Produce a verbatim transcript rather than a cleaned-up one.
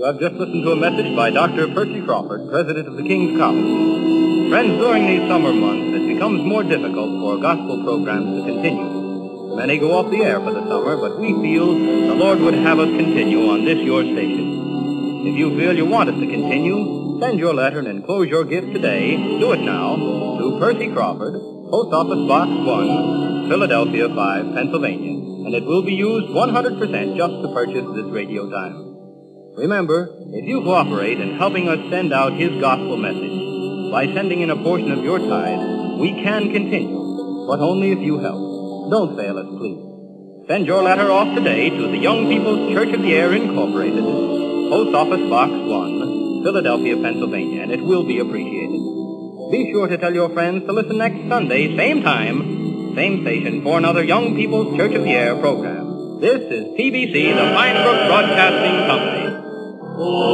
You have just listened to a message by Doctor Percy Crawford, president of the King's College. Friends, during these summer months, it becomes more difficult for gospel programs to continue. Many go off the air for the summer, but we feel the Lord would have us continue on this your station. If you feel you want us to continue, send your letter and enclose your gift today. Do it now to Percy Crawford, Post Office Box one, Philadelphia five, Pennsylvania, and it will be used one hundred percent just to purchase this radio time. Remember, if you cooperate in helping us send out his gospel message by sending in a portion of your tithe, we can continue, but only if you help. Don't fail us, please. Send your letter off today to the Young People's Church of the Air, Incorporated, Post Office Box one, Philadelphia, Pennsylvania, and it will be appreciated. Be sure to tell your friends to listen next Sunday, same time, same station, for another Young People's Church of the Air program. This is P B C, the Fine Brook Broadcasting Company.